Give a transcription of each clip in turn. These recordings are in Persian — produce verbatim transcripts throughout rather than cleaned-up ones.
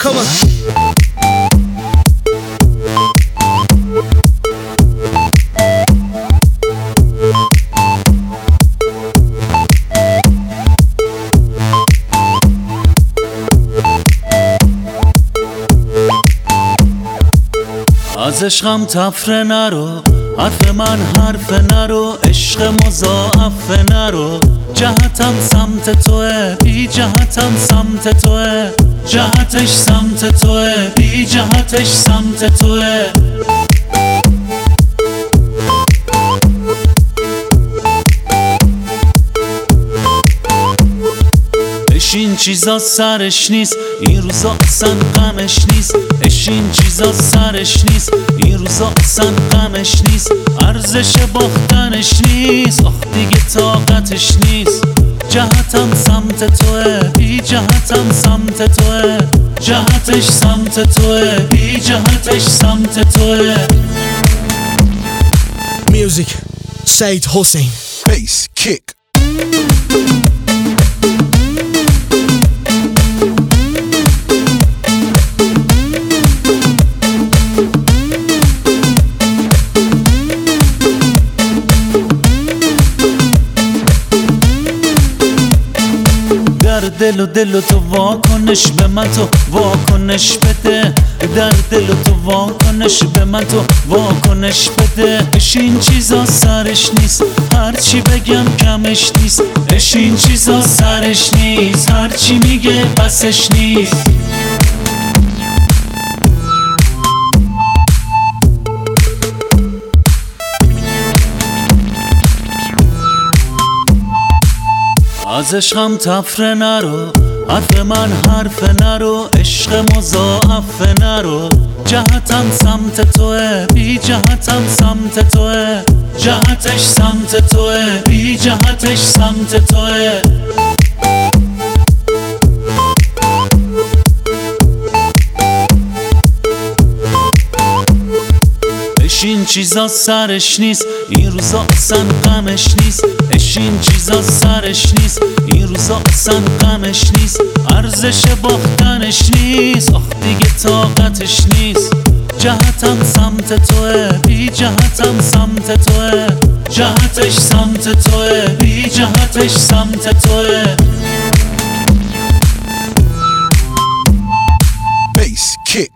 Come on. از عشقم تفره نرو، حرف من حرف نرو، عشق مضاعف نرو. جهتم سمت توه، بی جهتم سمت توه، جهتش سمت توه، بی جهتش سمت توه. این چیزا سرش نیست، این روزا اصلا غمش نیست. اش این چیزا سرش نیست، این روزا اصلا غمش نیست. ارزش باختنش نیست، آخ دیگه طاقتش نیست. جهتم سمت توه، بی جهتم سمت توه، جهتش سمت توه، بی جهتش سمت توه. Music, Said Hossein. Bass kick. در دل و دل و تو واکنش به من تو واکنش بده. در دل و تو واکنش به من تو واکنش بده. اش این چیزا سرش نیست، هرچی بگم کمش نیست. اش این چیزا سرش نیست، هرچی میگه بسش نیست. از عشقم تفره نرو، حرف من حرف نرو، عشق مضاعف نرو. جهتم سمت توه، بی جهتم سمت توه، جهتش سمت توه، بی جهتش سمت توه. اش این چیزا سرش نیست، این روزا اصلا غمش نیست. اش این چیزا سرش نیست، این روزا اصلا غمش نیست. ارزش باختنش نیست، آخ دیگه طاقتش نیست. جهتم سمت توه، بی جهتم سمت توه، جهتش سمت توه، بی جهتش سمت توه. Bass kick.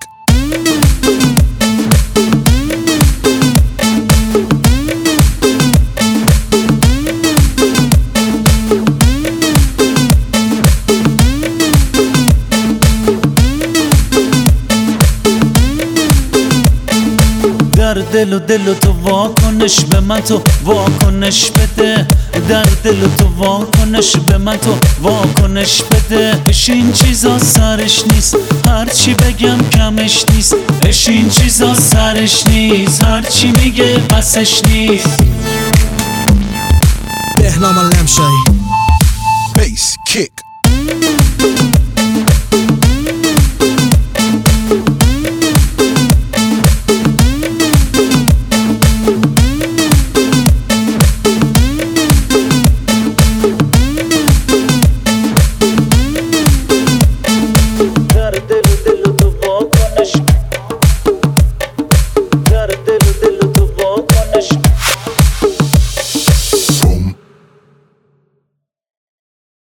در دل و دل و تو واکنش به من تو واکنش بده. در دل و تو واکنش به من تو واکنش بده. اش این چیزا سرش نیست، هرچی بگم کمش نیست. اش این چیزا سرش نیست، هرچی میگه بسش نیست. بهنام اللمشایی. Bass kick.